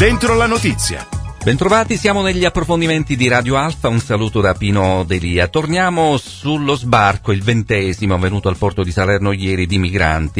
Dentro la notizia. Bentrovati, siamo negli approfondimenti di Radio Alfa, un saluto da Pino Delia. Torniamo sullo sbarco, il 20° avvenuto al porto di Salerno ieri di migranti,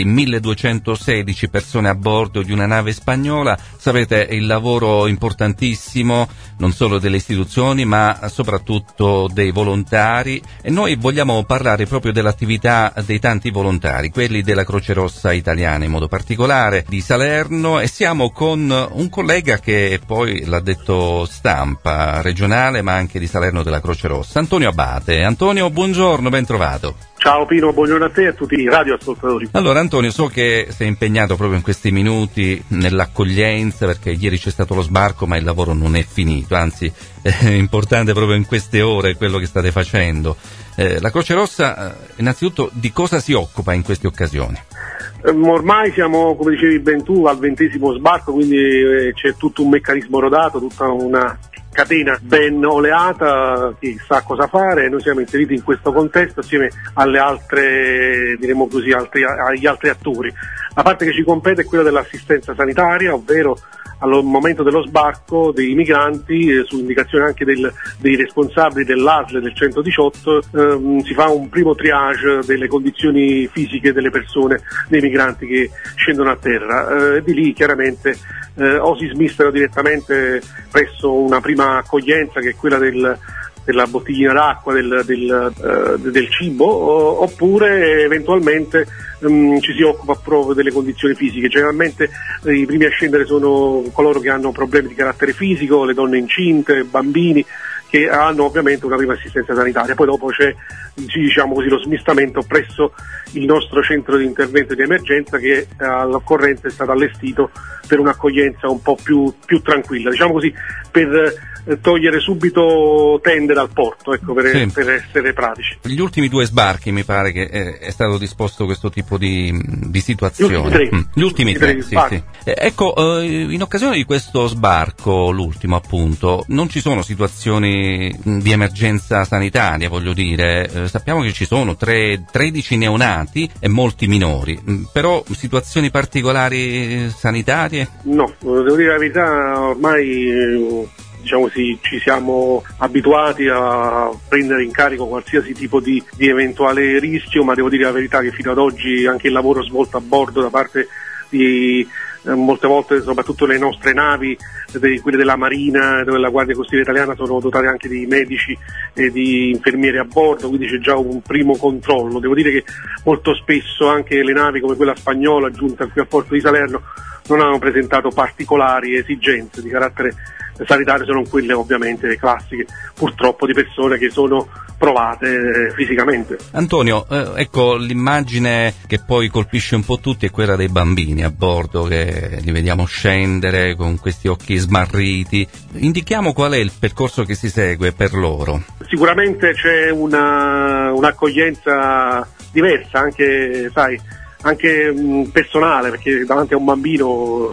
1216 persone a bordo di una nave spagnola. Sapete, il lavoro importantissimo non solo delle istituzioni ma soprattutto dei volontari, e noi vogliamo parlare proprio dell'attività dei tanti volontari, quelli della Croce Rossa Italiana in modo particolare di Salerno, e siamo con un collega che poi l'ha detto stampa regionale ma anche di Salerno della Croce Rossa, Antonio Abate. Antonio, buongiorno, ben trovato. Ciao Pino, buongiorno a te e a tutti i radioascoltatori. Allora Antonio, so che sei impegnato proprio in questi minuti nell'accoglienza, perché ieri c'è stato lo sbarco ma il lavoro non è finito, anzi è importante proprio in queste ore quello che state facendo. La Croce Rossa innanzitutto di cosa si occupa in queste occasioni? Ormai siamo, come dicevi ben tu, al 20° sbarco, quindi c'è tutto un meccanismo rodato, tutta una catena ben oleata, chi sa cosa fare. Noi siamo inseriti in questo contesto assieme alle altre, diremo così, agli altri attori. La parte che ci compete è quella dell'assistenza sanitaria, ovvero al momento dello sbarco dei migranti, su indicazione anche dei responsabili dell'ASL del 118, si fa un primo triage delle condizioni fisiche delle persone, dei migranti che scendono a terra. Di lì chiaramente o si smistano direttamente presso una prima accoglienza, che è quella della bottiglina d'acqua, del cibo, oppure eventualmente ci si occupa proprio delle condizioni fisiche. Generalmente i primi a scendere sono coloro che hanno problemi di carattere fisico, le donne incinte, bambini, che hanno ovviamente una prima assistenza sanitaria. Poi dopo c'è, diciamo così, lo smistamento presso il nostro centro di intervento di emergenza, che all'occorrenza è stato allestito per un'accoglienza un po' più tranquilla, diciamo così, per togliere subito tende dal porto, ecco, per essere pratici. Gli ultimi 2 sbarchi mi pare che è stato disposto questo tipo di situazione. Gli ultimi tre, sì. Ecco, in occasione di questo sbarco, l'ultimo appunto, non ci sono situazioni di emergenza sanitaria, voglio dire. Sappiamo che ci sono 13 neonati e molti minori, però situazioni particolari sanitarie? No, devo dire la verità, ormai diciamo sì, ci siamo abituati a prendere in carico qualsiasi tipo di eventuale rischio, ma devo dire la verità che fino ad oggi anche il lavoro svolto a bordo da parte di molte volte, soprattutto le nostre navi, quelle della Marina, della Guardia Costiera Italiana, sono dotate anche di medici e di infermieri a bordo, quindi c'è già un primo controllo. Devo dire che molto spesso anche le navi come quella spagnola giunta qui al porto di Salerno non hanno presentato particolari esigenze di carattere sanitario, sono quelle ovviamente classiche, purtroppo, di persone che sono provate fisicamente. Antonio, ecco, l'immagine che poi colpisce un po' tutti è quella dei bambini a bordo, che li vediamo scendere con questi occhi smarriti. Indichiamo qual è il percorso che si segue per loro. Sicuramente c'è un'accoglienza diversa, anche personale, perché davanti a un bambino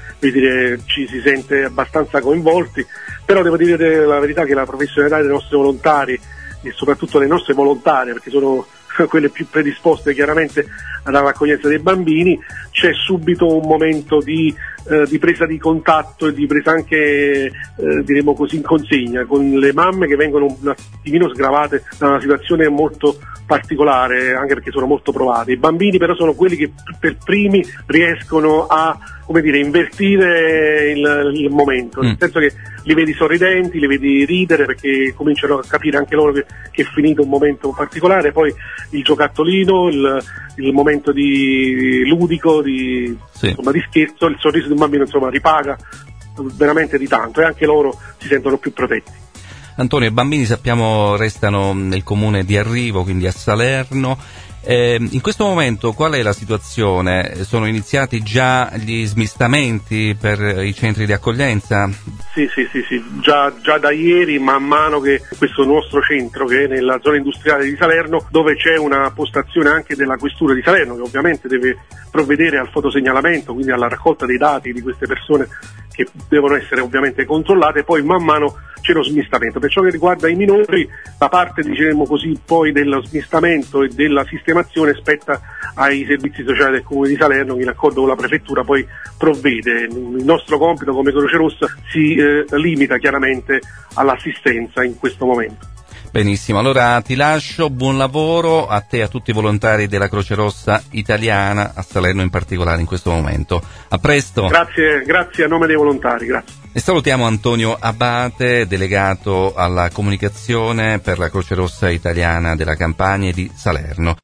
ci si sente abbastanza coinvolti, però devo dire la verità che la professionalità dei nostri volontari e soprattutto le nostre volontarie, perché sono quelle più predisposte chiaramente all'accoglienza dei bambini, c'è subito un momento di presa di contatto e di presa anche, diremo così, in consegna, con le mamme che vengono un attimino sgravate da una situazione molto particolare, anche perché sono molto provate. I bambini però sono quelli che per primi riescono a, come dire, invertire il momento, nel senso che li vedi sorridenti, li vedi ridere, perché cominciano a capire anche loro che è finito un momento particolare. Poi il giocattolino, il momento ludico, insomma, di scherzo, il sorriso di un bambino, insomma, ripaga veramente di tanto, e anche loro si sentono più protetti. Antonio, i bambini sappiamo restano nel comune di arrivo, quindi a Salerno. In questo momento qual è la situazione? Sono iniziati già gli smistamenti per i centri di accoglienza? Sì, già da ieri, man mano che questo nostro centro, che è nella zona industriale di Salerno, dove c'è una postazione anche della questura di Salerno, che ovviamente deve provvedere al fotosegnalamento, quindi alla raccolta dei dati di queste persone che devono essere ovviamente controllate, poi man mano c'è lo smistamento. Per ciò che riguarda i minori, la parte, diciamo così, poi dello smistamento e della sistemazione spetta ai servizi sociali del Comune di Salerno, che in accordo con la Prefettura poi provvede. Il nostro compito come Croce Rossa si limita chiaramente all'assistenza in questo momento. Benissimo, allora ti lascio, buon lavoro a te e a tutti i volontari della Croce Rossa italiana, a Salerno in particolare in questo momento. A presto. Grazie a nome dei volontari, grazie. E salutiamo Antonio Abate, delegato alla comunicazione per la Croce Rossa italiana della Campania e di Salerno.